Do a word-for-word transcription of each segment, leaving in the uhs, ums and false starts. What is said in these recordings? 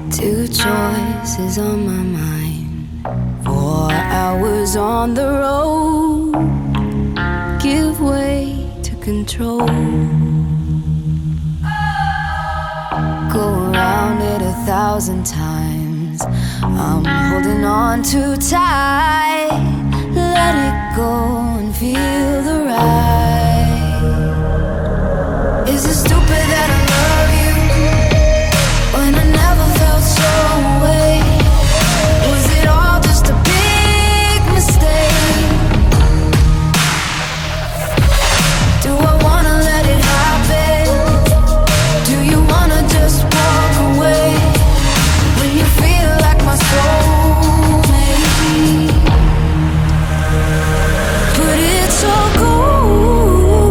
Two choices on my mind. Four hours on the road. Give way to control. Go around it a thousand times. I'm holding on too tight. Let it go and feel the ride. Is it stupid that I love you when I never felt so away? Was it all just a big mistake? Do I wanna let it happen? Do you wanna just walk away when you feel like my soulmate? But it's all gold,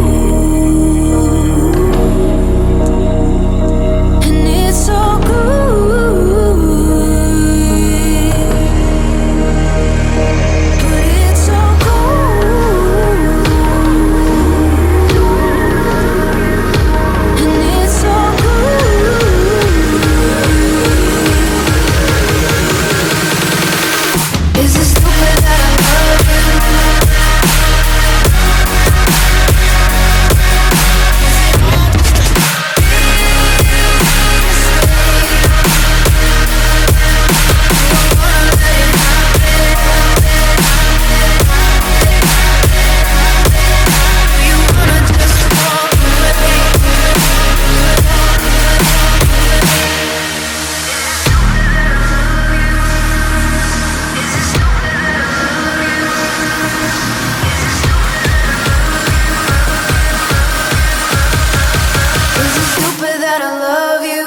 and it's all good. But it's all gold, and it's all good. Is it stupid that I love you? Is it stupid that I love you?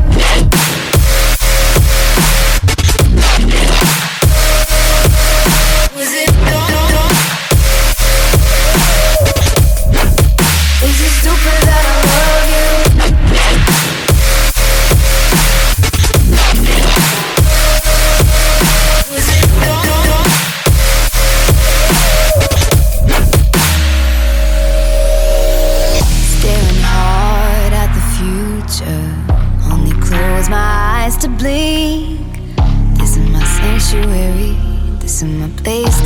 Was it Is it stupid that I love you? Was it Staring hard at the future, only close my eyes to blink. This is my sanctuary, this is my place